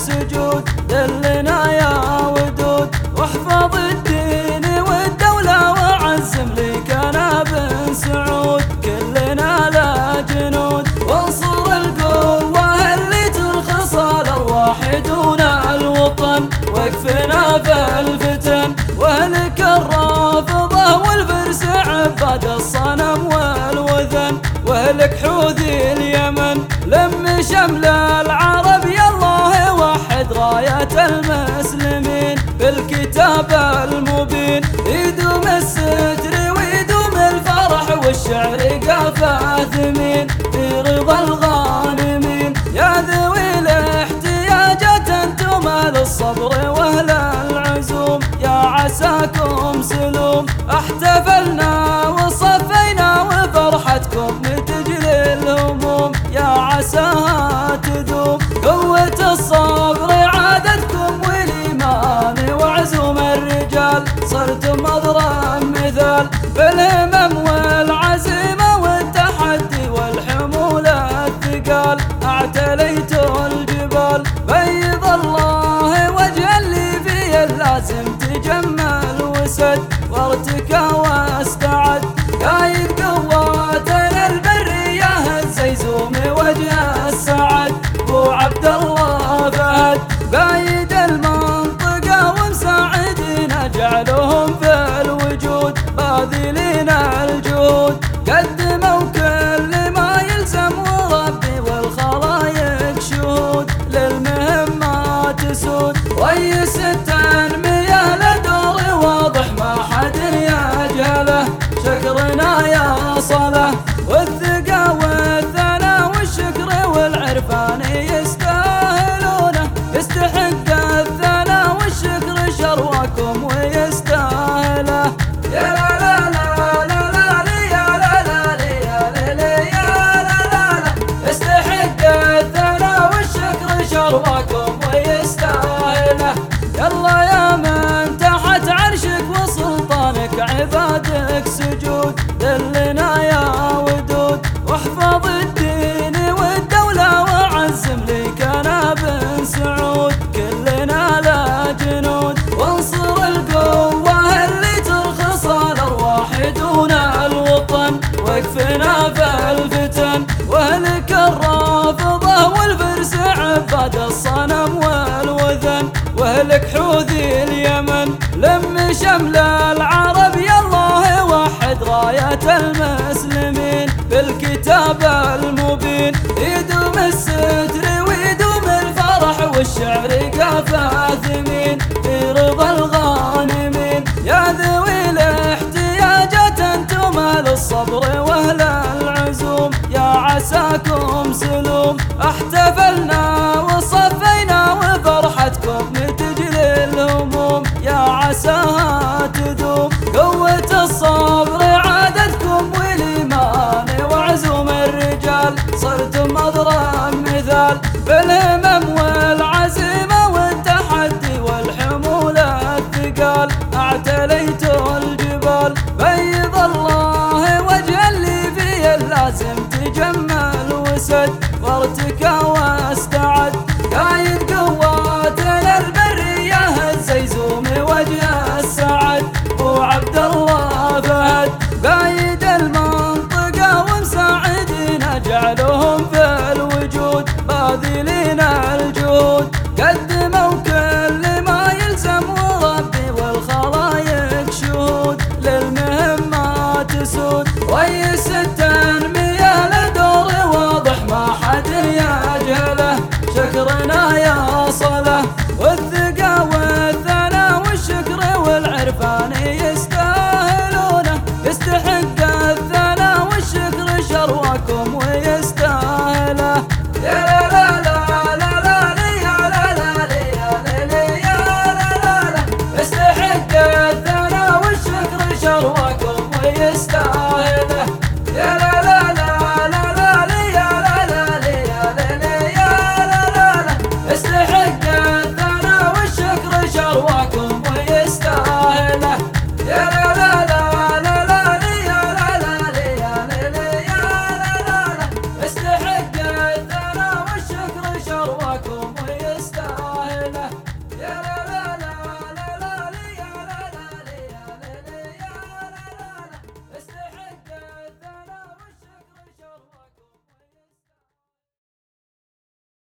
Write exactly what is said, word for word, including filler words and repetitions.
سجود، دلنا يا ودود واحفظ الدين والدولة وعزم لك انا بن سعود. كلنا لا جنود وانصر القوة اللي ترخص الارواح دون الوطن، وقفنا في الفتن واهلك الرافضة والفرس عباد الصنم والوثن، واهلك حوثي اليمن لم شمل العرب يا الله وحد راية المسلمين بالكتاب المبين. يدوم الستر ويدوم الفرح والشعر قافى ثمين في رضا الغانمين. يا ذوي الاحتياجات انتم اهل الصبر واهل العزوم، يا عساكم سلوم احتفلنا وصفينا وفرحتكم تجلي الهموم، يا عساها تذوب قوة الصبر عادتكم والإيمان وعزوم الرجال. صرتم أضرب مثال بالهمم والعزيمة والتحدي والحمولة الثقال، اعتليتوا الجبال بيض الله وجه اللي فيه اللازم تجمل وسد وارتكى واستعد. قايد قواتنا البرية الزيزوم وجه السعد ابو عبد الله فهد، قايد المنطقة ومساعدين جعلهم في الوجود باذلين الجهود. قدموا كل ما يلزم وربي والخلايق شهود للمهمة تسود. ريس التنمية لدور واضح ما حد يجهله، شكرنا يا صلاح والثقة والثناء والشكر والعرفان يستاهلونه. يستحق الثناء والشكر شرواكم ويستاهله. يا لا لا لا لا لا لي يا لا لا لي يا ليلي يا لا لا لا. يستحق الثناء والشكر شرواكم ويستاهله. يلا يا من تحت عرشك وسلطانك عبادك سجود، دلنا يا ودود واحفظ الدين والدولة وعزم لك انا بن سعود. كلنا لا جنود وانصر القوة اللي ترخص الارواح دون الوطن، وقفنا في الفتن واهلك الرافضة والفرس عباد الصنم والوثن، واهلك حوثي اليمن لم شمل العرب يا الله وحد راية المسلمين بالكتاب المبين. يدوم الستر ويدوم الفرح والشعر قافى ثمين في رضا الغانمين. يا ذوي الاحتياجات انتم اهل الصبر واهل العزوم، يا عساكم سلوم احتفلنا وصفينا وفرحتكم تجلي الهموم، يا عساها تذوب قوة الصبر عادتكم والإيمان وعزوم الرجال. صرتم أضرب مثال بالهمم والعزيمة والتحدي والحمولة الثقال، اعتليتوا الجبال بيض الله وجه اللي فيه اللازم تجمل وسد وارتكى واستعد. قايد قواتنا البرية الزيزوم وجه السعد ابو عبد الله فهد، قايد المنطقة ومساعدين جعلهم في الوجود باذلين الجهود. قدموا كل ما يلزم وربي والخلايق شهود للمهمة تسود. ريس التنمية لدور واضح ما حد يجهله، شكرنا يا صلاح والثقة والثناء والشكر والعرفان يستاهلونه. يستحق الثناء والشكر شرواكم ويستاهله. يا لا لا لا لا لا لي يا لا لا لي يا ليلي يا لا لا لا. يستحق الثناء والشكر شرواكم ويستاهله. يا لا لا لا لا لا لي يا لا لا لي يا ليلي يا لا لا لا. يستحق الثناء والشكر شرواكم